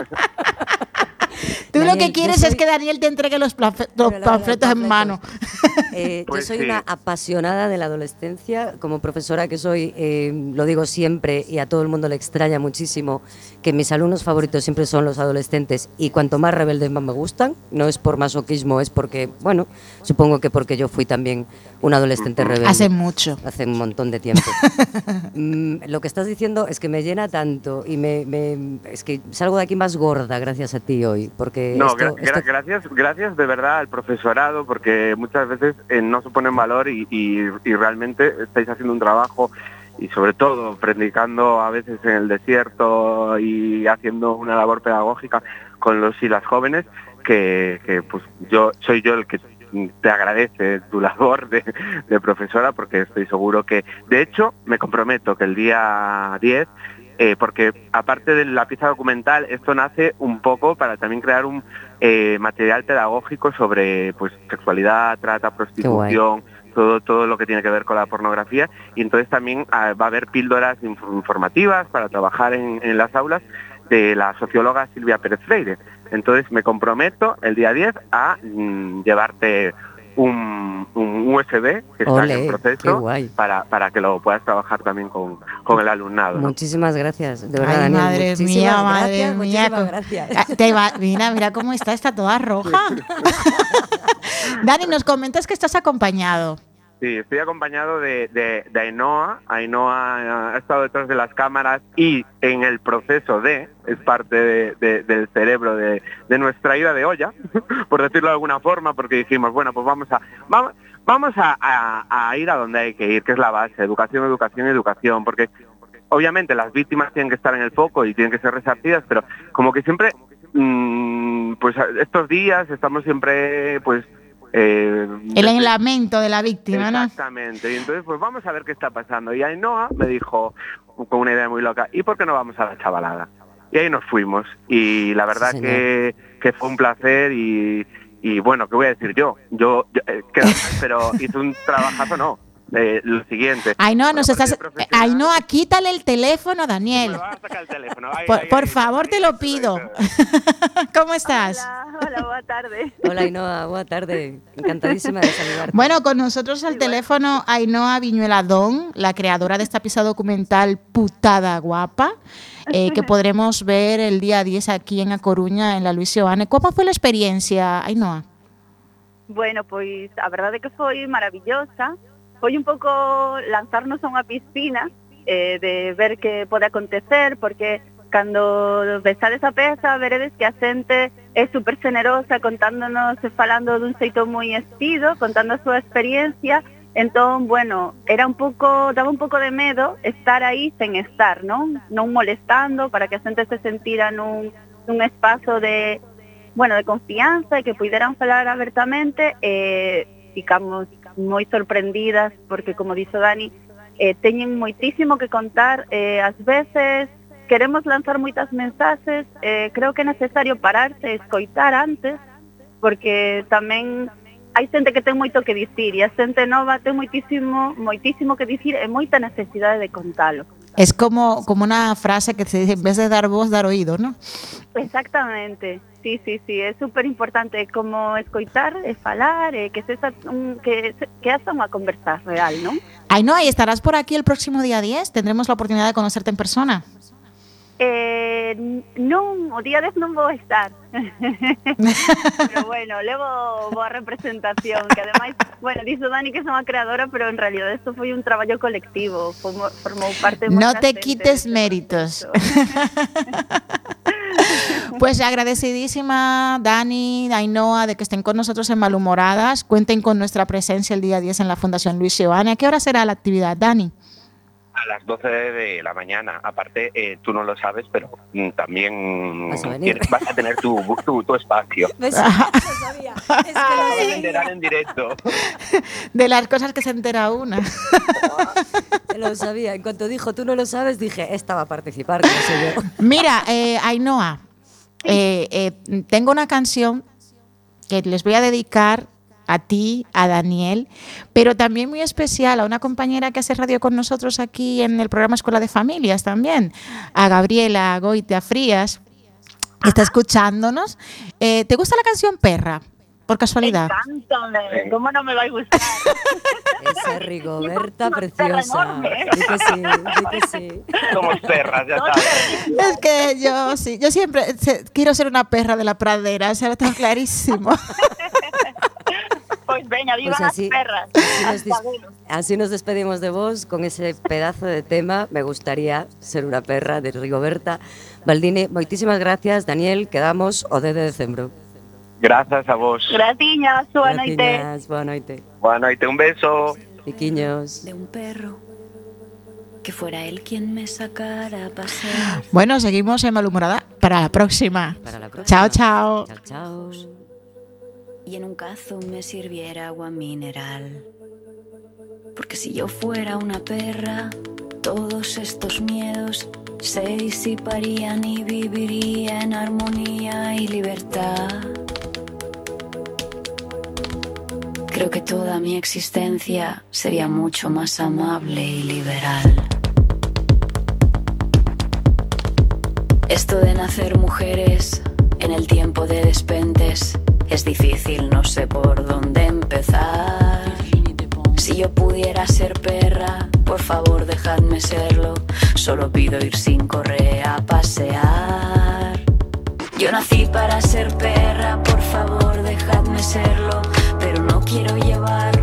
Tú Daniel, lo que quieres es que Daniel te entregue los panfletos en mano. Pues yo soy sí. una apasionada de la adolescencia. Como profesora que soy, lo digo siempre y a todo el mundo le extraña muchísimo que mis alumnos favoritos siempre son los adolescentes y cuanto más rebeldes más me gustan. No es por masoquismo, es porque, bueno, supongo que porque yo fui también un adolescente rebelde. Hace mucho. Hace un montón de tiempo. Lo que estás diciendo es que me llena tanto y es que salgo de aquí más gorda gracias a ti hoy. Porque No, gracias de verdad al profesorado, porque muchas veces no se pone en valor y realmente estáis haciendo un trabajo y sobre todo predicando a veces en el desierto y haciendo una labor pedagógica con los y las jóvenes que pues soy yo el que te agradece tu labor de profesora, porque estoy seguro que, de hecho, me comprometo que el día 10 porque aparte de la pieza documental, esto nace un poco para también crear un material pedagógico sobre pues sexualidad, trata, prostitución, todo lo que tiene que ver con la pornografía, y entonces también va a haber píldoras informativas para trabajar en las aulas de la socióloga Silvia Pérez Freire. Entonces me comprometo el día 10 a llevarte un USB que está en proceso para que lo puedas trabajar también con el alumnado, ¿no? Muchísimas gracias, de verdad, Ay, Daniel. madre mía. Muchísimas gracias. Mira cómo está toda roja. Dani, nos comentas que estás acompañado. Sí, estoy acompañado de Ainhoa. Ainhoa ha estado detrás de las cámaras y en el proceso es parte del cerebro de nuestra ida de olla, por decirlo de alguna forma, porque dijimos, bueno, pues vamos a ir a donde hay que ir, que es la base, educación, porque obviamente las víctimas tienen que estar en el foco y tienen que ser resarcidas, pero como que siempre, pues estos días estamos siempre, pues el lamento de la víctima, ¿no? Exactamente, y entonces pues vamos a ver qué está pasando. Y Ainhoa me dijo con una idea muy loca, ¿y por qué no vamos a la chavalada? Y ahí nos fuimos, y la verdad que fue un placer y bueno, ¿qué voy a decir yo? Pero hice un trabajazo, ¿no? Lo siguiente. Ainhoa, Ainhoa, quítale el teléfono, Daniel. Me va a sacar el teléfono. Por favor, te lo pido. ¿Cómo estás? Hola, buena tarde. Hola, Ainhoa, buena tarde. Encantadísima de saludarte. Bueno, con nosotros al teléfono Ainhoa Viñuela Don, la creadora de esta pieza documental Putada Guapa, que podremos ver el día 10 aquí en A Coruña, en la Luis Joane. ¿Cómo foi a experiencia, Ainhoa? Bueno, pois a verdade é que foi maravillosa. Foi un pouco lanzarnos a unha piscina de ver que pode acontecer, porque cando vexades a peza veredes que a xente é super generosa contándonos e falando dun xeito moi estido, contando a súa experiencia. Entón, bueno, daba un pouco de medo estar aí sen estar, non molestando, para que a xente se sentira nun espazo de confianza e que puderan falar abertamente. Ficamos moi sorprendidas porque, como dixo Dani, teñen moitísimo que contar. Ás veces queremos lanzar moitas mensaxes, creo que é necesario pararse e escoitar antes, porque tamén hai xente que ten moito que dicir e a xente nova ten moitísimo que dicir e moita necesidade de contalo. Es como una frase que se dice, en vez de dar voz, dar oído, ¿no? Exactamente, sí, é super importante como escoitar e falar, que haxa unha conversa real, non? Ainhoa, ¿y estarás por aquí el próximo día 10? ¿Tendremos la oportunidad de conocerte en persona? Non, o día 10 non vou estar. Pero bueno, levo boa representación, que ademais, bueno, dixo Dani que son a creadora, pero en realidad isto foi un traballo colectivo, formou parte de No te quites méritos. Pues agradecidísima Dani, Ainhoa, de que estén con nosotros en Malhumoradas. Cuenten con nuestra presencia el día 10 en la Fundación Luis Joane. ¿A qué hora será la actividad, Dani? A las 12 de la mañana. Aparte, tú no lo sabes, pero también vas a tener tu espacio. ¿Ves? Lo sabía. Es que Te vas a enterar en directo. De las cosas que se entera una. Lo sabía. En cuanto dijo, tú no lo sabes, dije, esta va a participar, no sé yo. Mira, Ainhoa, tengo una canción que les voy a dedicar a ti, a Daniel, pero también muy especial a una compañera que hace radio con nosotros aquí en el programa Escuela de Familias también, a Gabriela Goitia Frías, que está escuchándonos. ¿Te gusta la canción Perra, por casualidad? Me encanta, ¿cómo no me va a gustar? Esa Rigoberta preciosa. Di que sí. Somos perras, ya sabes. Es que yo siempre quiero ser una perra de la pradera, se lo tengo clarísimo. Pues venga, viva Pues las perras. Así nos despedimos de vos con ese pedazo de tema. Me gustaría ser una perra de Rigoberta Baldini. Moitísimas gracias, Daniel. Quedamos o 10 de decembro. Gracias a vos. Graciñas, boa noite. Graciñas, boa noite. Boa noite, un beso. Piquiños. De un perro, que fuera él quien me sacara a pasear. Bueno, seguimos en Malhumorada para la próxima. Chao, chao. Chao, chao. Y en un cazo me sirviera agua mineral. Porque si yo fuera una perra, todos estos miedos se disiparían y viviría en armonía y libertad. Creo que toda mi existencia sería mucho más amable y liberal. Esto de nacer mujeres en el tiempo de despentes es difícil, no sé por dónde empezar. Si yo pudiera ser perra, por favor dejadme serlo. Solo pido ir sin correa a pasear. Yo nací para ser perra, por favor dejadme serlo. Pero no quiero llevar